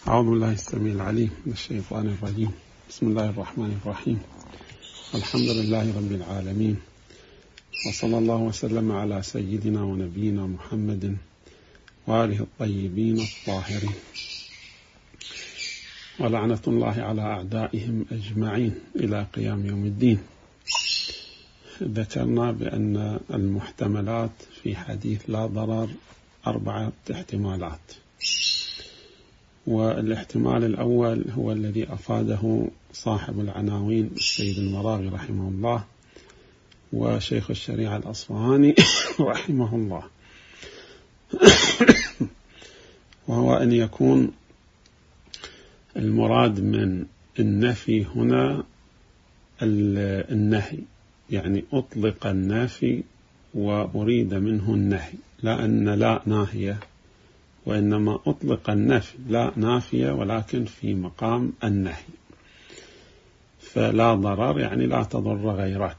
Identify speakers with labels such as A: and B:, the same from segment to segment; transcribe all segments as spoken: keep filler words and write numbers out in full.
A: أعوذ بالله السميع العليم من الشيطان الرجيم. بسم الله الرحمن الرحيم. الحمد لله رب العالمين، وصلى الله وسلم على سيدنا ونبينا محمد وآله الطيبين الطاهرين، ولعنة الله على أعدائهم أجمعين إلى قيام يوم الدين. ذكرنا بأن المحتملات في حديث لا ضرر أربعة احتمالات، والاحتمال الأول هو الذي أفاده صاحب العناوين السيد المراغي رحمه الله وشيخ الشريعة الأصفهاني رحمه الله، وهو أن يكون المراد من النفي هنا النهي، يعني أطلق النافي وأريد منه النهي، لا أن لا ناهية، وإنما أطلق النفي لا نافية ولكن في مقام النهي. فلا ضرر يعني لا تضر غيرك.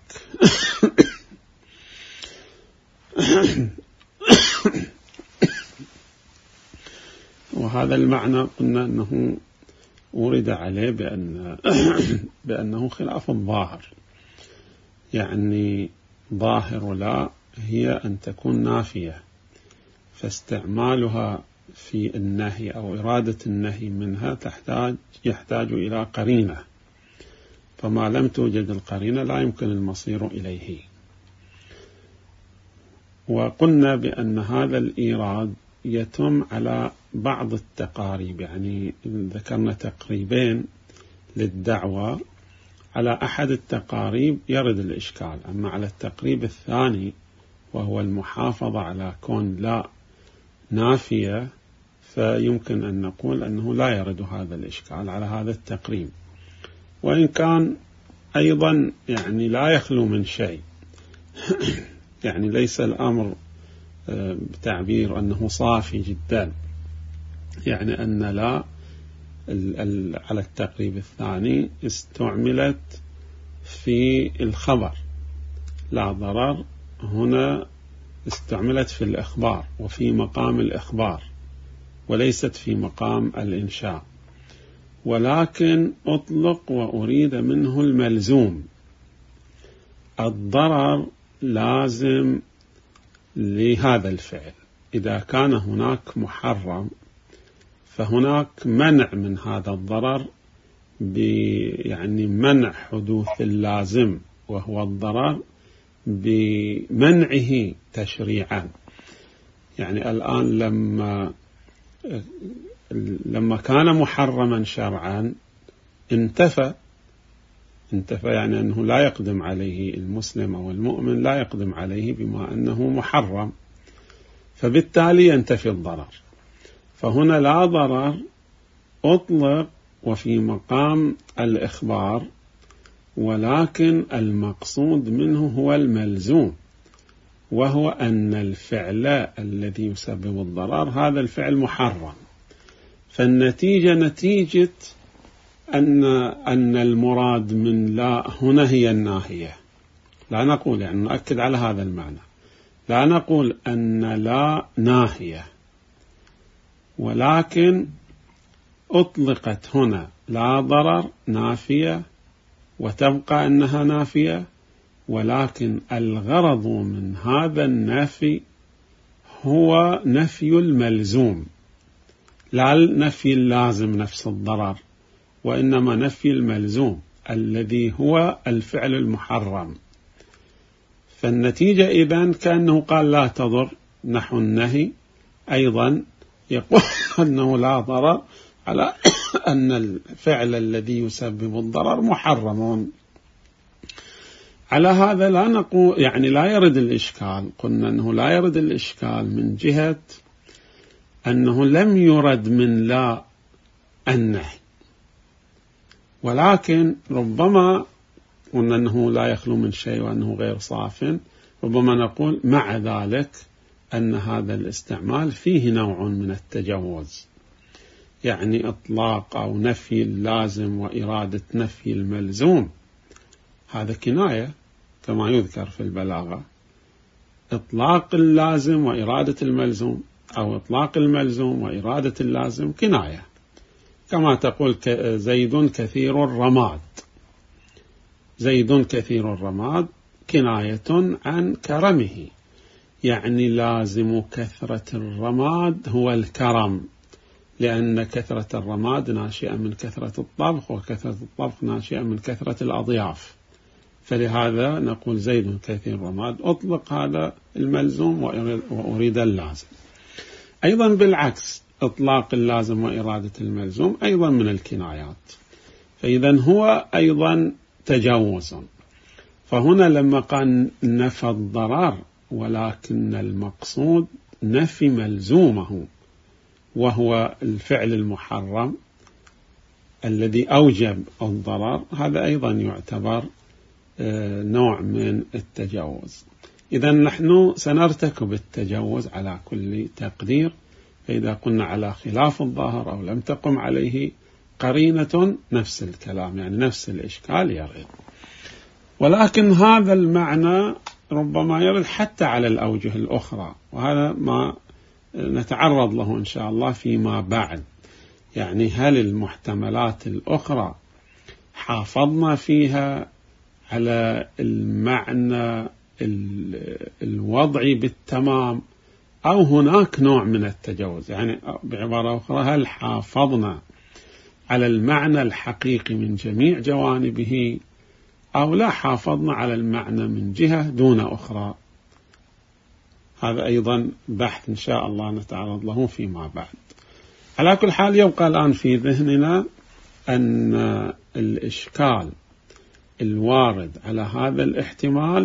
A: وهذا المعنى قلنا أنه ورد عليه بأن بأنه خلاف الظاهر، يعني ظاهر لا هي أن تكون نافية، فاستعمالها في النهي أو إرادة النهي منها تحتاج يحتاج إلى قرينة، فما لم توجد القرينة لا يمكن المصير إليه. وقلنا بأن هذا الإيراد يتم على بعض التقاريب، يعني ذكرنا تقريبين للدعوة، على أحد التقاريب يرد الإشكال، أما على التقريب الثاني وهو المحافظة على كون لا نافية فيمكن أن نقول أنه لا يرد هذا الإشكال على هذا التقريب، وإن كان أيضا يعني لا يخلو من شيء. يعني ليس الأمر بتعبير أنه صافي جدا، يعني أن لا على التقريب الثاني استعملت في الخبر، لا ضرر هنا استعملت في الإخبار وفي مقام الإخبار وليست في مقام الإنشاء، ولكن أطلق وأريد منه الملزوم. الضرر لازم لهذا الفعل، إذا كان هناك محرم فهناك منع من هذا الضرر، يعني منع حدوث اللازم وهو الضرر بمنعه تشريعا. يعني الآن لما لما كان محرما شرعا انتفى انتفى يعني أنه لا يقدم عليه المسلم أو المؤمن، لا يقدم عليه بما أنه محرم، فبالتالي ينتفي الضرر. فهنا لا ضرر أطلق وفي مقام الإخبار، ولكن المقصود منه هو الملزوم، وهو أن الفعل الذي يسبب الضرر هذا الفعل محرم، فالنتيجة نتيجة أن أن المراد من لا هنا هي الناهية. لا نقول، يعني نؤكد على هذا المعنى، لا نقول أن لا ناهية، ولكن أطلقت هنا لا ضرر نافية وتبقى أنها نافية، ولكن الغرض من هذا النفي هو نفي الملزوم، لا نفي اللازم نفس الضرر، وإنما نفي الملزوم الذي هو الفعل المحرم. فالنتيجة إذن كأنه قال لا تضر، نحو النهي أيضا يقول أنه لا ضرر على أن الفعل الذي يسبب الضرر محرم. على هذا لا نقول يعني لا يرد الإشكال، قلنا أنه لا يرد الإشكال من جهة أنه لم يرد من لا النهي، ولكن ربما قلنا أنه لا يخلو من شيء وأنه غير صاف، ربما نقول مع ذلك أن هذا الاستعمال فيه نوع من التجوز، يعني إطلاق أو نفي اللازم وإرادة نفي الملزوم، هذا كناية كما يذكر في البلاغة. إطلاق اللازم وإرادة الملزوم أو إطلاق الملزوم وإرادة اللازم كناية، كما تقول زيد كثير الرماد. زيد كثير الرماد كناية عن كرمه، يعني لازم كثرة الرماد هو الكرم، لأن كثرة الرماد ناشئة من كثرة الطبخ، وكثرة الطبخ ناشئة من كثرة الأضياف، فلهذا نقول زيد كثير الرماد. أطلق هذا الملزوم وأريد اللازم. أيضا بالعكس، إطلاق اللازم وإرادة الملزوم أيضا من الكنايات، فإذا هو أيضا تجوز. فهنا لما قال نفى الضرر، ولكن المقصود نفي ملزومه وهو الفعل المحرم الذي أوجب الضرر، هذا أيضا يعتبر نوع من التجوز. إذا نحن سنرتكب التجوز على كل تقدير، فإذا قلنا على خلاف الظاهر أو لم تقم عليه قرينة نفس الكلام، يعني نفس الإشكال يرد. ولكن هذا المعنى ربما يرد حتى على الأوجه الأخرى، وهذا ما نتعرض له إن شاء الله فيما بعد. يعني هل المحتملات الأخرى حافظنا فيها على المعنى الوضعي بالتمام، أو هناك نوع من التجوز؟ يعني بعبارة أخرى، هل حافظنا على المعنى الحقيقي من جميع جوانبه، أو لا حافظنا على المعنى من جهة دون أخرى؟ هذا أيضا بحث إن شاء الله نتعرض له فيما بعد. على كل حال يبقى الآن في ذهننا أن الإشكال الوارد على هذا الاحتمال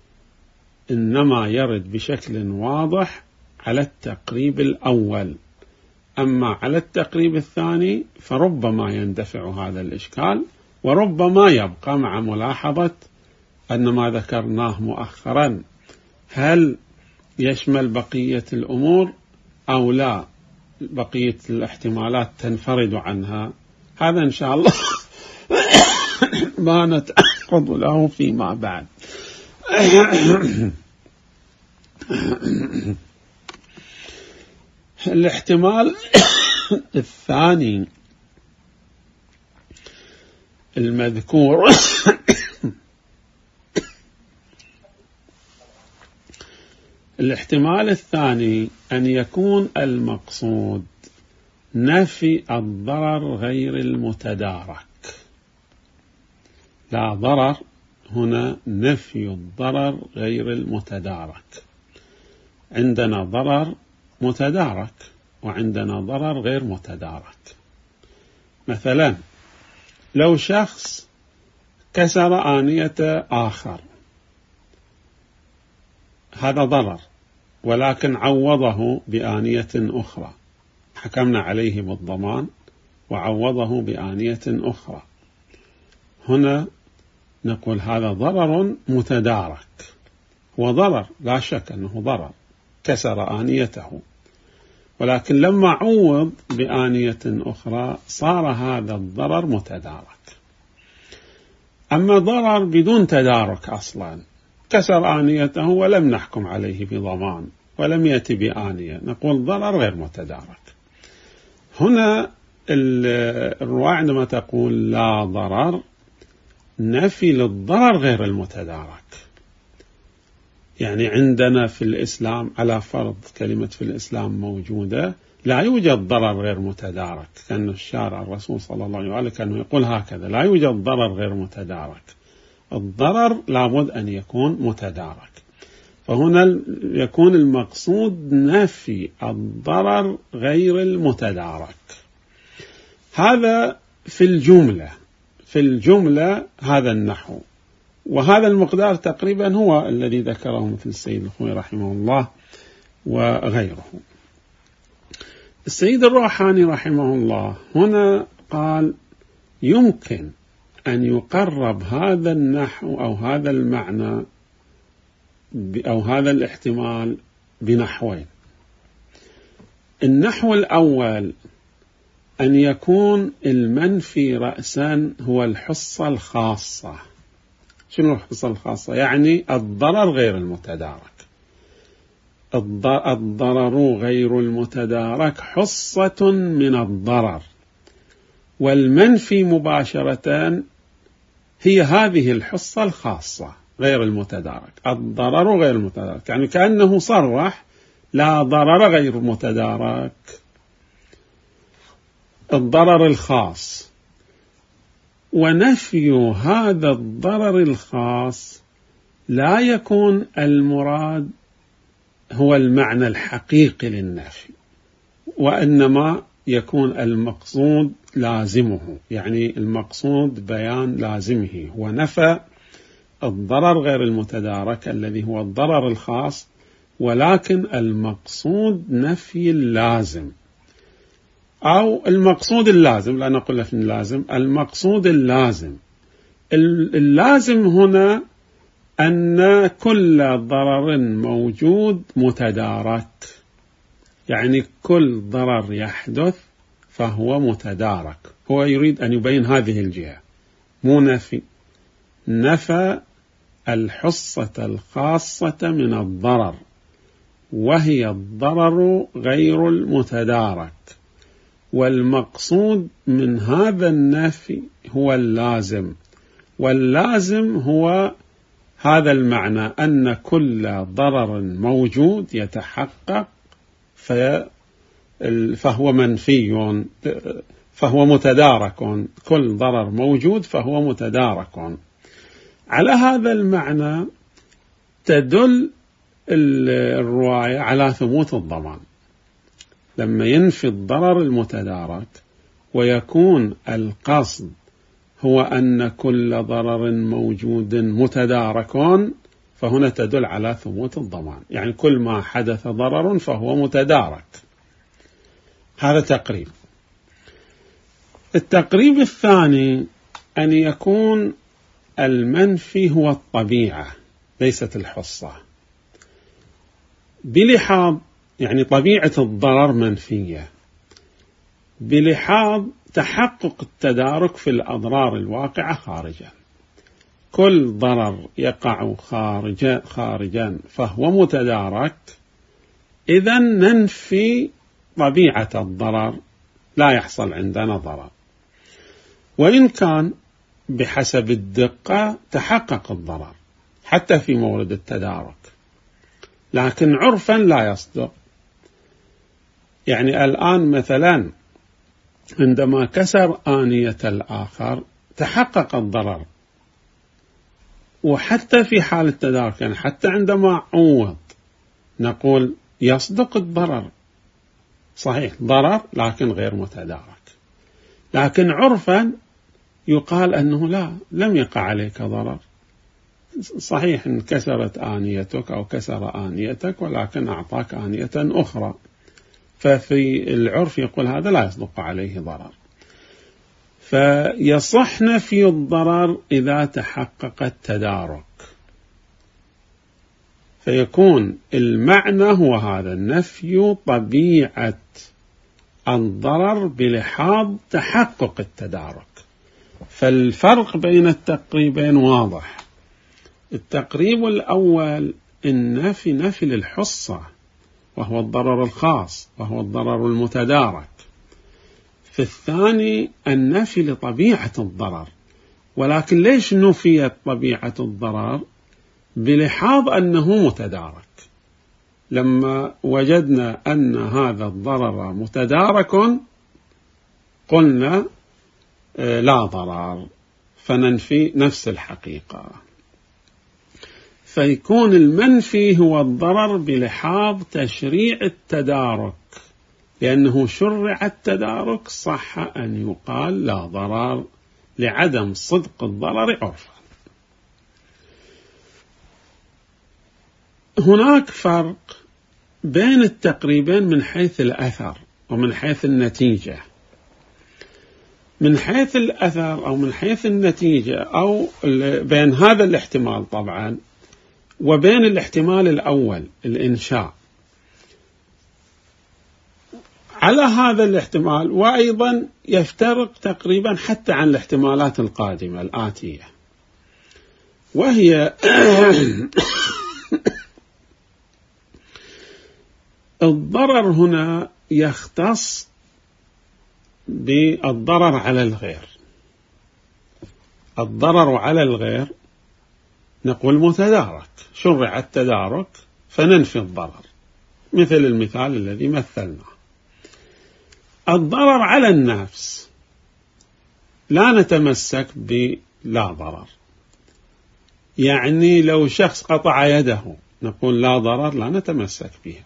A: إنما يرد بشكل واضح على التقريب الأول، أما على التقريب الثاني فربما يندفع هذا الإشكال، وربما يبقى، مع ملاحظة أن ما ذكرناه مؤخرا هل يشمل بقية الأمور أو لا، بقية الاحتمالات تنفرد عنها. هذا إن شاء الله ما نتعرض له فيما بعد. الاحتمال الثاني المذكور الاحتمال الثاني أن يكون المقصود نفي الضرر غير المتدارك. لا ضرر هنا، نفي الضرر غير المتدارك. عندنا ضرر متدارك وعندنا ضرر غير متدارك. مثلا لو شخص كسر آنية آخر، هذا ضرر، ولكن عوضه بآنية أخرى، حكمنا عليه بالضمان وعوضه بآنية أخرى. هنا نقول هذا ضرر متدارك، وضرر لا شك أنه ضرر، كسر آنيته، ولكن لما عوض بآنية أخرى صار هذا الضرر متدارك. أما ضرر بدون تدارك أصلا، كسر آنيته ولم نحكم عليه بضمان ولم يأتي بآنية، نقول ضرر غير متدارك. هنا الرواية عندما تقول لا ضرر، نفي للضرر غير المتدارك. يعني عندنا في الإسلام، على فرض كلمة في الإسلام موجودة، لا يوجد ضرر غير متدارك، كان الشارع الرسول صلى الله عليه وسلم كان يقول هكذا: لا يوجد ضرر غير متدارك، الضرر لابد أن يكون متدارك. فهنا يكون المقصود نفي الضرر غير المتدارك. هذا في الجملة، في الجملة هذا النحو، وهذا المقدار تقريبا هو الذي ذكره مثل السيد الخوئي رحمه الله وغيره. السيد الروحاني رحمه الله هنا قال يمكن أن يقرب هذا النحو أو هذا المعنى أو هذا الاحتمال بنحوين. النحو الأول أن يكون المنفي رأسا هو الحصة الخاصة. شنو الحصة الخاصة؟ يعني الضرر غير المتدارك. الضرر غير المتدارك حصة من الضرر، والمنفي مباشرة هي هذه الحصة الخاصة غير المتدارك، الضرر غير المتدارك، يعني كأنه صرح لا ضرر غير متدارك، الضرر الخاص. ونفي هذا الضرر الخاص لا يكون المراد هو المعنى الحقيقي للنفي، وإنما يكون المقصود لازمه، يعني المقصود بيان لازمه. هو نفى الضرر غير المتدارك الذي هو الضرر الخاص، ولكن المقصود نفي اللازم، أو المقصود اللازم، لا نقول لك اللازم، المقصود اللازم. اللازم هنا أن كل ضرر موجود متدارك، يعني كل ضرر يحدث فهو متدارك. هو يريد أن يبين هذه الجهة، مو نفي، نفى الحصة الخاصة من الضرر، وهي الضرر غير المتدارك، والمقصود من هذا النفي هو اللازم، واللازم هو هذا المعنى أن كل ضرر موجود يتحقق فهو منفي، فهو متدارك، كل ضرر موجود فهو متدارك. على هذا المعنى تدل الرواية على ثبوت الضمان، لما ينفي الضرر المتدارك ويكون القصد هو أن كل ضرر موجود متدارك، فهنا تدل على ثبوت الضمان، يعني كل ما حدث ضرر فهو متدارك. هذا تقريب. التقريب الثاني أن يكون المنفي هو الطبيعة ليست الحصة، بلحاظ يعني طبيعة الضرر منفية، بلحاظ تحقق التدارك في الأضرار الواقعة خارجا. كل ضرر يقع خارجا خارجا فهو متدارك، إذا ننفي طبيعة الضرر، لا يحصل عندنا ضرر. وإن كان بحسب الدقة تحقق الضرر حتى في مورد التدارك، لكن عرفا لا يصدق. يعني الآن مثلا عندما كسر آنية الآخر تحقق الضرر، وحتى في حال التدارك، يعني حتى عندما عوض نقول يصدق الضرر، صحيح ضرر لكن غير متدارك، لكن عرفا يقال أنه لا، لم يقع عليك ضرر، صحيح انكسرت آنيتك أو كسر آنيتك ولكن أعطاك آنية أخرى، ففي العرف يقول هذا لا يصدق عليه ضرر. فيصح نفي الضرر إذا تحقق التدارك، فيكون المعنى هو هذا، نفي طبيعة الضرر بلحاظ تحقق التدارك. فالفرق بين التقريبين واضح. التقريب الأول النفي نفي للحصة وهو الضرر الخاص وهو الضرر المتدارك، في الثاني النفي لطبيعة الضرر. ولكن ليش نفيت طبيعة الضرر؟ بلحاظ أنه متدارك، لما وجدنا أن هذا الضرر متدارك قلنا لا ضرر، فننفي نفس الحقيقة. فيكون المنفي هو الضرر بلحاظ تشريع التدارك، لأنه شرع التدارك صح أن يقال لا ضرر لعدم صدق الضرر عرفا. هناك فرق بين التقريبين من حيث الأثر ومن حيث النتيجة. من حيث الأثر أو من حيث النتيجة، أو بين هذا الاحتمال طبعا وبين الاحتمال الأول الإنشاء، على هذا الاحتمال وأيضا يفترق تقريبا حتى عن الاحتمالات القادمة الآتية، وهي الضرر هنا يختص بالضرر على الغير. الضرر على الغير نقول متدارك، شرع التدارك فننفي الضرر، مثل المثال الذي مثلنا. الضرر على النفس لا نتمسك بلا ضرر، يعني لو شخص قطع يده نقول لا ضرر، لا نتمسك بها.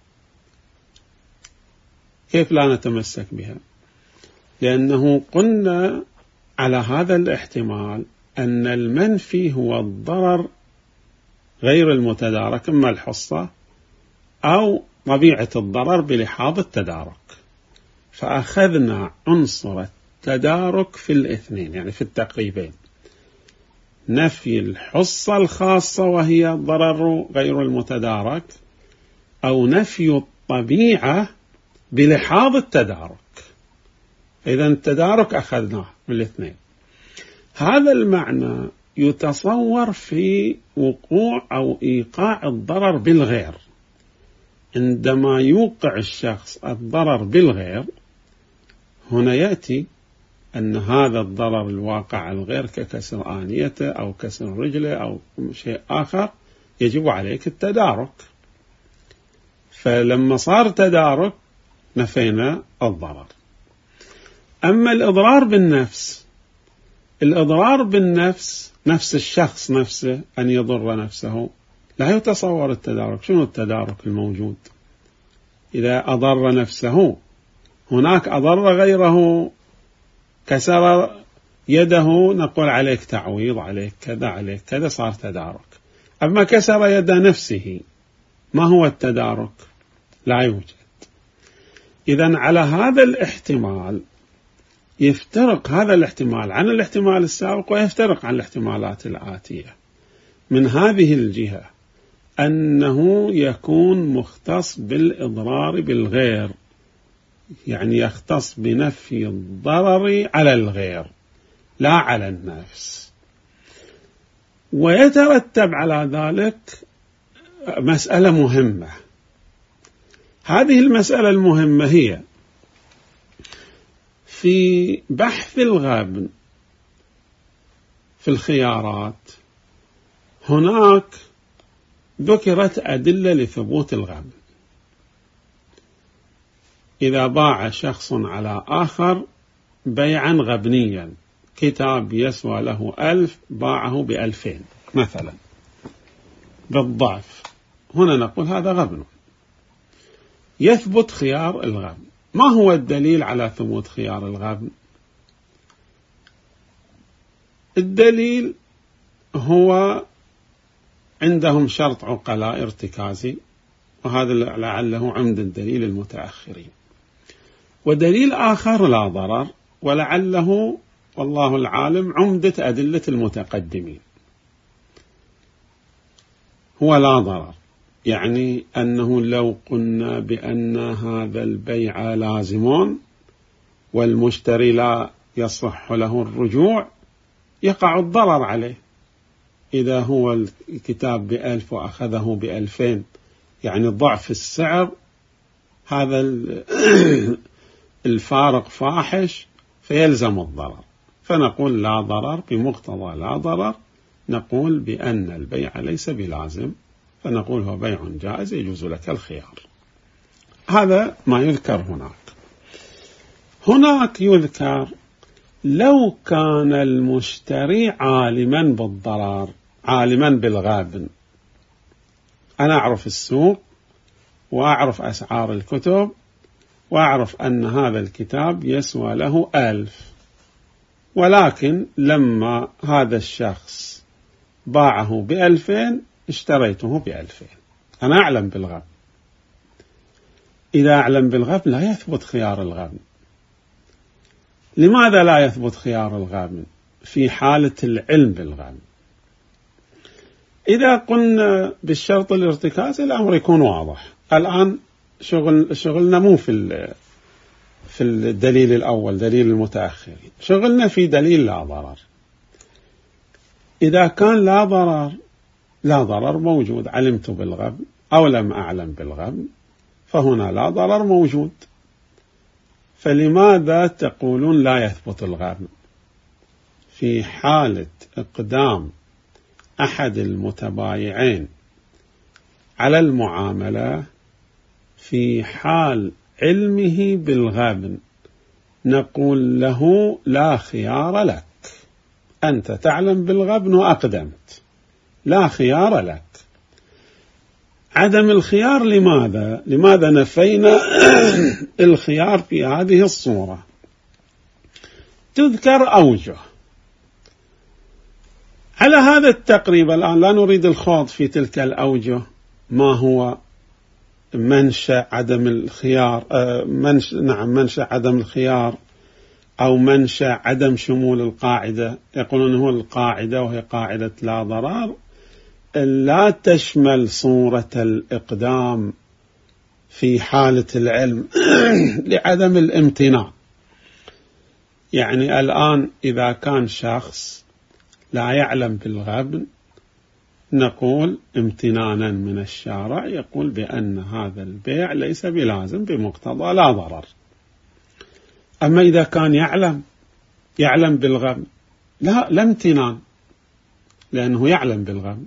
A: كيف لا نتمسك بها؟ لأنه قلنا على هذا الاحتمال أن المنفي هو الضرر غير المتدارك، إما الحصة أو طبيعة الضرر بلحاظ التدارك، فأخذنا عنصر التدارك في الاثنين، يعني في التقريبين، نفي الحصة الخاصة وهي الضرر غير المتدارك، أو نفي الطبيعة بلحاظ التدارك. إذن التدارك أخذناه من الاثنين. هذا المعنى يتصور في وقوع أو إيقاع الضرر بالغير. عندما يوقع الشخص الضرر بالغير، هنا يأتي أن هذا الضرر الواقع على الغير ككسر آنيته أو كسر رجله أو شيء آخر، يجب عليك التدارك. فلما صار تدارك نفينا الضرر. أما الإضرار بالنفس، الإضرار بالنفس نفس الشخص نفسه أن يضر نفسه، لا يتصور التدارك. شنو التدارك الموجود؟ إذا أضر نفسه، هناك أضر غيره، كسر يده، نقول عليك تعويض، عليك كذا، عليك كذا، صار تدارك. أما كسر يد نفسه، ما هو التدارك؟ لا يوجد. إذن على هذا الاحتمال يفترق هذا الاحتمال عن الاحتمال السابق، ويفترق عن الاحتمالات الآتية من هذه الجهة، أنه يكون مختص بالإضرار بالغير، يعني يختص بنفي الضرر على الغير لا على النفس. ويترتب على ذلك مسألة مهمة. هذه المسألة المهمة هي في بحث الغبن في الخيارات، هناك ذكرت أدلة لثبوت الغبن. إذا باع شخص على آخر بيعا غبنيا، كتاب يسوى له ألف باعه بألفين مثلا بالضعف، هنا نقول هذا غبن، يثبت خيار الغبن. ما هو الدليل على ثبوت خيار الغبن؟ الدليل هو عندهم شرط عقلاء ارتكازي، وهذا لعله عمد الدليل المتأخرين. ودليل آخر لا ضرر، ولعله والله العالم عمدة أدلة المتقدمين، هو لا ضرر، يعني أنه لو قلنا بأن هذا البيع لازم والمشتري لا يصح له الرجوع، يقع الضرر عليه. إذا هو الكتاب بألف وأخذه بألفين، يعني ضعف السعر، هذا الفارق فاحش فيلزم الضرر، فنقول لا ضرر. بمقتضى لا ضرر نقول بأن البيع ليس بلازم، فنقول هو بيع جائز يجوز لك الخيار. هذا ما يذكر هناك. هناك يذكر لو كان المشتري عالما بالضرر، عالما بالغابن، أنا أعرف السوق وأعرف أسعار الكتب وأعرف أن هذا الكتاب يسوى له ألف، ولكن لما هذا الشخص باعه بألفين اشتريته بألفين، أنا أعلم بالغبن. إذا أعلم بالغبن لا يثبت خيار الغبن. لماذا لا يثبت خيار الغبن في حالة العلم بالغبن؟ إذا قلنا بالشرط الارتكازي الأمر يكون واضح. الآن شغل شغلنا مو في في الدليل الأول، دليل المتأخرين، شغلنا في دليل لا ضرر. إذا كان لا ضرر، لا ضرر موجود، علمت بالغبن أو لم أعلم بالغبن، فهنا لا ضرر موجود. فلماذا تقولون لا يثبت الغبن في حالة إقدام أحد المتبايعين على المعاملة في حال علمه بالغبن؟ نقول له لا خيار لك، أنت تعلم بالغبن وأقدمت، لا خيار لك. عدم الخيار لماذا؟ لماذا نفينا الخيار في هذه الصورة؟ تذكر أوجه على هذا التقريب. الآن لا نريد الخوض في تلك الأوجه، ما هو منشأ عدم الخيار، منشأ نعم منشأ عدم الخيار أو منشأ عدم شمول القاعدة. يقولون هو القاعدة وهي قاعدة لا ضرر لا تشمل صورة الإقدام في حالة العلم لعدم الامتناع. يعني الآن إذا كان شخص لا يعلم بالغبن نقول امتنانا من الشارع يقول بأن هذا البيع ليس بلازم بمقتضى لا ضرر. أما إذا كان يعلم يعلم بالغبن لا لا امتنان، لأنه يعلم بالغبن.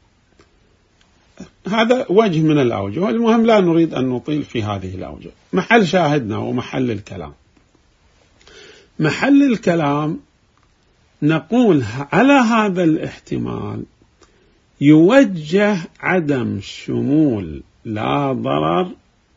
A: هذا وجه من الأوجه. المهم لا نريد أن نطيل في هذه الأوجه. محل شاهدنا ومحل الكلام، محل الكلام نقول على هذا الاحتمال يوجه عدم شمول لا ضرر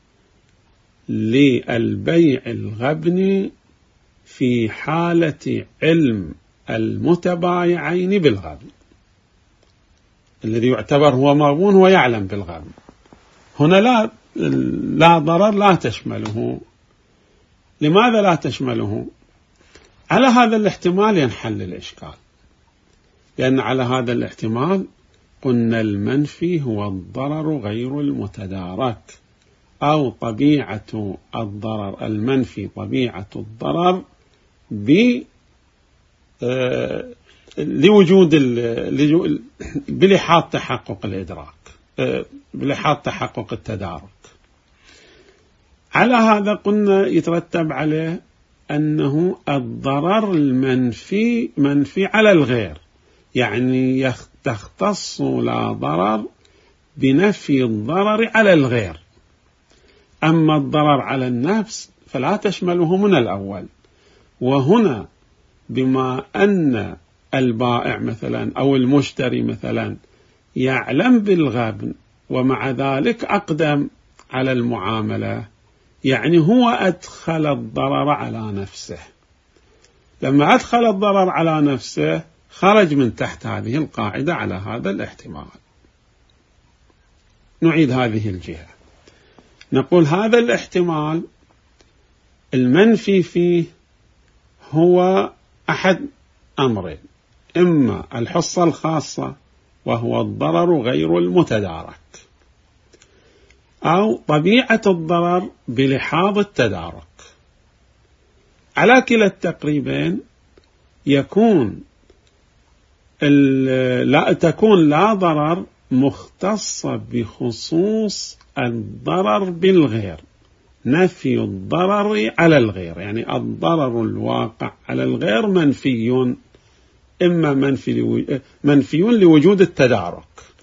A: للبيع الغبني في حالة علم المتبايعين بالغبن. الذي يعتبر هو مغبون هو يعلم بالغبن. هنا لا لا ضرر لا تشمله. لماذا لا تشمله؟ على هذا الاحتمال ينحل الإشكال، لأن على هذا الاحتمال قلنا المنفي هو الضرر غير المتدارك، أو طبيعة الضرر المنفي طبيعة الضرر ب لوجود بلحاظ تحقق الإدراك، بلحاظ تحقق التدارك. على هذا قلنا يترتب عليه أنه الضرر المنفي منفي على الغير، يعني تختص لا ضرر بنفي الضرر على الغير. أما الضرر على النفس فلا تشمله من الأول. وهنا بما أن البائع مثلا أو المشتري مثلا يعلم بالغبن ومع ذلك أقدم على المعاملة، يعني هو أدخل الضرر على نفسه. لما أدخل الضرر على نفسه خرج من تحت هذه القاعدة على هذا الاحتمال. نعيد هذه الجهة، نقول هذا الاحتمال المنفي فيه هو أحد أمرين: إما الحصة الخاصة وهو الضرر غير المتدارك، أو طبيعة الضرر بلحاظ التدارك. على كلا التقريبين يكون لا تكون لا ضرر مختصة بخصوص الضرر بالغير، نفي الضرر على الغير، يعني الضرر الواقع على الغير منفي، إما منفي منفي لوجود التدارك.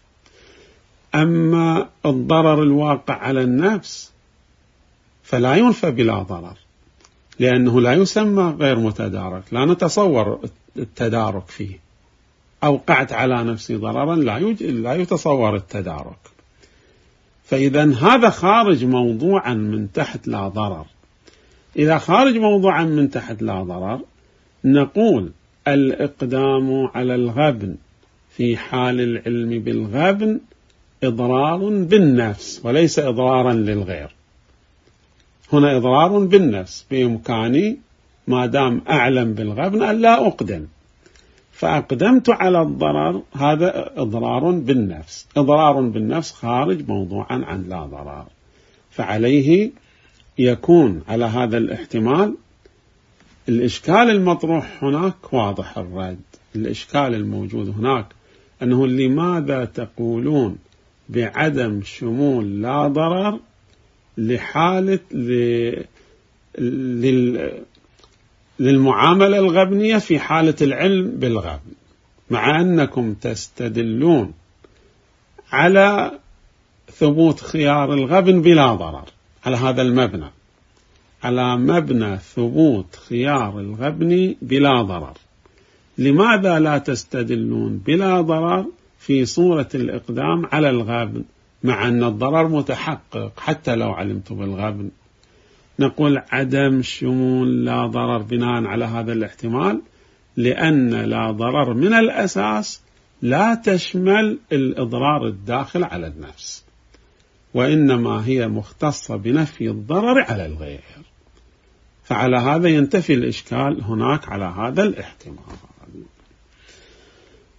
A: أما الضرر الواقع على النفس فلا ينفى بلا ضرر، لأنه لا يسمى غير متدارك، لا نتصور التدارك فيه. أوقعت على نفسي ضررا لا لا يتصور التدارك. فإذا هذا خارج موضوعا من تحت لا ضرر. إذا خارج موضوعا من تحت لا ضرر نقول الإقدام على الغبن في حال العلم بالغبن إضرار بالنفس وليس إضرارا للغير. هنا إضرار بالنفس، بإمكاني ما دام أعلم بالغبن أن لا أقدم، فأقدمت على الضرر، هذا إضرار بالنفس. إضرار بالنفس خارج موضوعا عن لا ضرر، فعليه يكون على هذا الاحتمال الإشكال المطروح هناك واضح الرد. الإشكال الموجود هناك أنه لماذا تقولون بعدم شمول لا ضرر لحالة للمعاملة الغبنية في حالة العلم بالغبن، مع أنكم تستدلون على ثبوت خيار الغبن بلا ضرر على هذا المبنى، على مبنى ثبوت خيار الغبن بلا ضرر. لماذا لا تستدلون بلا ضرر في صورة الإقدام على الغبن مع أن الضرر متحقق حتى لو علمت بالغبن؟ نقول عدم شمول لا ضرر بناء على هذا الاحتمال، لأن لا ضرر من الأساس لا تشمل الإضرار الداخل على النفس، وإنما هي مختصة بنفي الضرر على الغير، فعلى هذا ينتفي الإشكال هناك على هذا الاحتمال.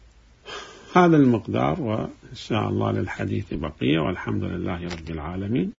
A: هذا المقدار، وإن شاء الله للحديث بقية، والحمد لله رب العالمين.